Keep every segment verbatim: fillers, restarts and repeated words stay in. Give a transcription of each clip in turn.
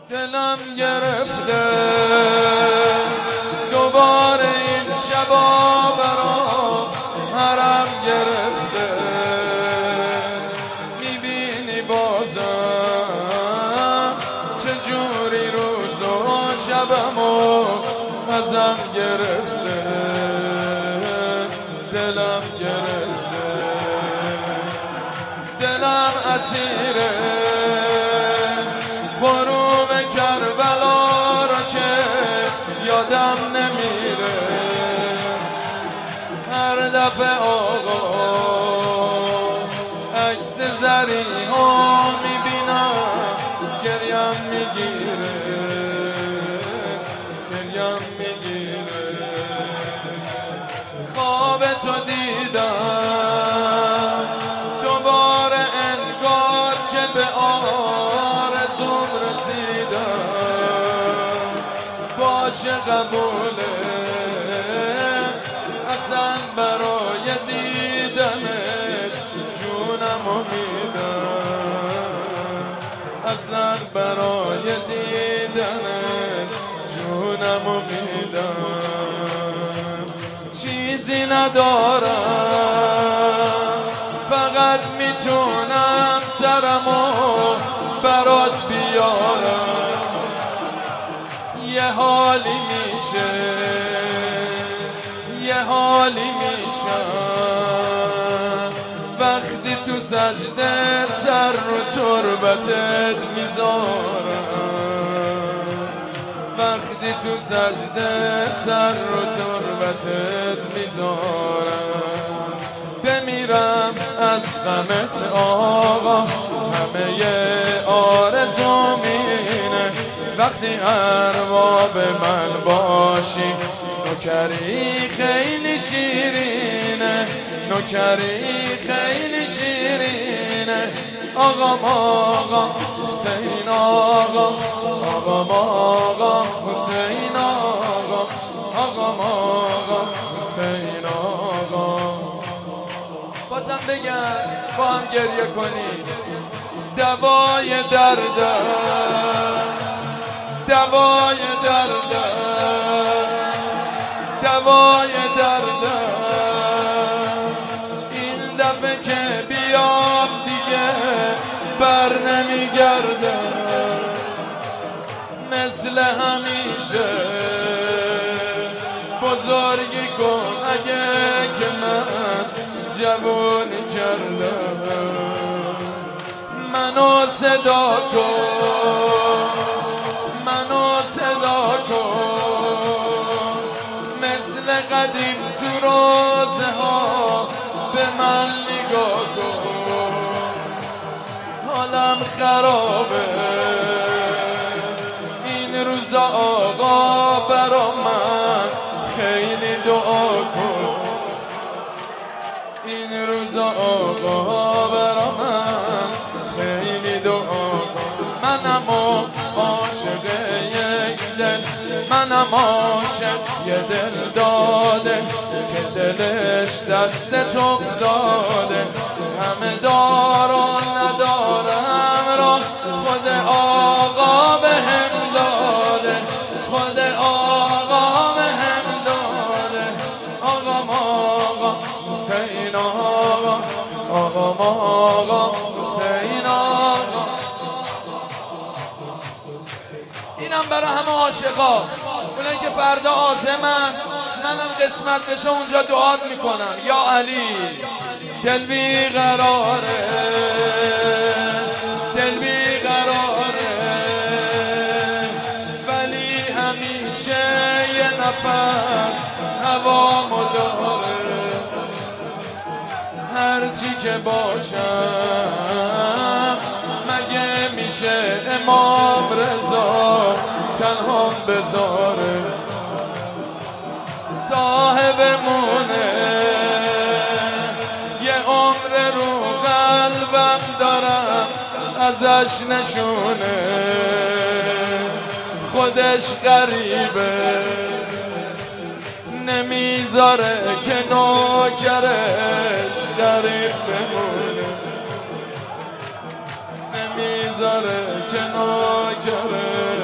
دلم گرفته دوباره این شبا برام حرم گرفته، میبینی بازم چجوری روز و شبمو ازم گرفته، دلم گرفته، دلم اسیره غروب کربلا را که یادم نمیره، هر دفعه آقا عکس زری ها میبینم گریم میگیره، گریم میگیره. خواب تو دیدم دوباره انگار که به آرزوم رسیدم، باشه قبوله اصلا برای دیدنت جونمو میدم، اصلا برای دیدنت جونمو میدم. چیزی ندارم فقط میتونم سرمو برات بیارم، یه حالی میشه یه حالی میشم وقتی تو سجده سر رو تربتت میذارم، وقتی تو سجده سر رو تربتت میذارم. بمیرم از غمت آقا همه آرزوم اینه، وقتی ارباب من باشی نوکری خیلی شیرینه، نوکری خیلی شیرینه. آقا آقا حسین آقا، آقا آقا حسین آقا، آقا آقا حسین آقا. بازم بگم با هم گریه کنید. دوای دردم، دوای دردم، دوای دردم، این دفعه که بیام دیگه بر نمیگردم، مثل همیشه بزرگی کن اگه که من جوان کردم، منو صدا کن، منو صدا کن، مثل قدیم تو روزه ها به من نگاه کن. حالم خرابه این روزا آقا برا من خیلی دعا کن، این روزا آقا برا من خیلی دعا کن. منم عاشق یک دل، منم عاشق یه دل داده که دلش دست تو افتاده، همه دارم ندارم را خود آقا به هم داده، خود آقا به هم داده. آقا آقا حسین آقا، آقا آقا حسین آقا. اینم برای همه عاشقا، اونایی که فردا عازمن، منم قسمت بشه اونجا دعات میکنم. یا علی دل بی قراره، دل بی قراره، ولی همیشه یه نفر هوامو داره. هرچی که باشم مگه میشه امام رضا تنها بذاره، صاحبمونه یه عمر رو قلبم دارم ازش نشونه، خودش غریبه نمیذاره که نوکرش غریب بمونه، نمیذاره که نوکرش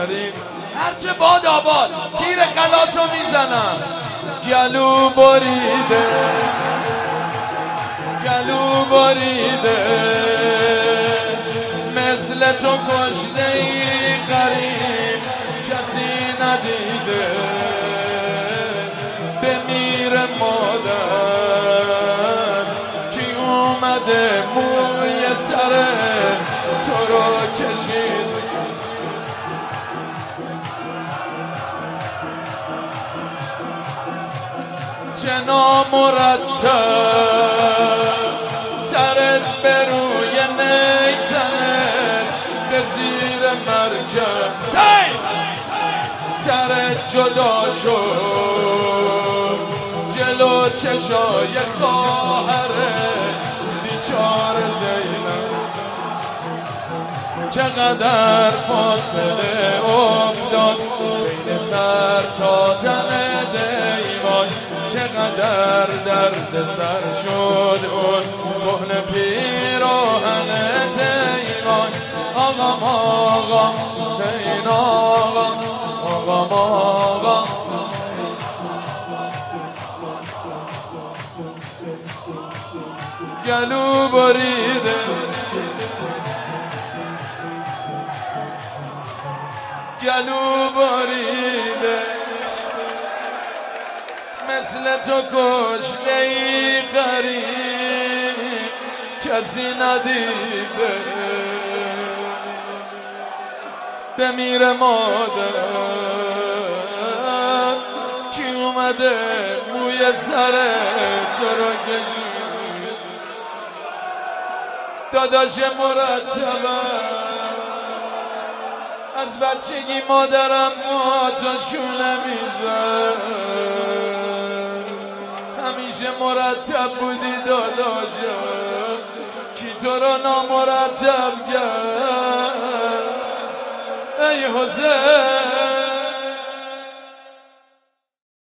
کریم. هرچه باد آباد تیر خلاصو میزنم. گلو بریده گلو بریده مثل تو کشته ای غریب کسی ندیده. بمیر مادر کی اومده موی سر تو رو کشید. چه نامرتب سرت به روی نیتنت به زیر مرکب سرت جدا شد جلو چشای خواهر بیچار زینب. چقدر فاصله افتاد بین سر تا تن دیوان. چقدر درد سر شد اون کهنه پیراهن دیوان. آقام آقا حسین آقا آقام آقا گلو بریده گلو بریده مثل تو کشته ای غریب کسی ندیده. بمیر مادر کی اومده موی سر تو رو کشید. داداش مرتبم از بچگی مادرم ما تا شونه میزد. همیشه مرتب بودی داداشا کی تو رو نامرتب کرد. ای حسین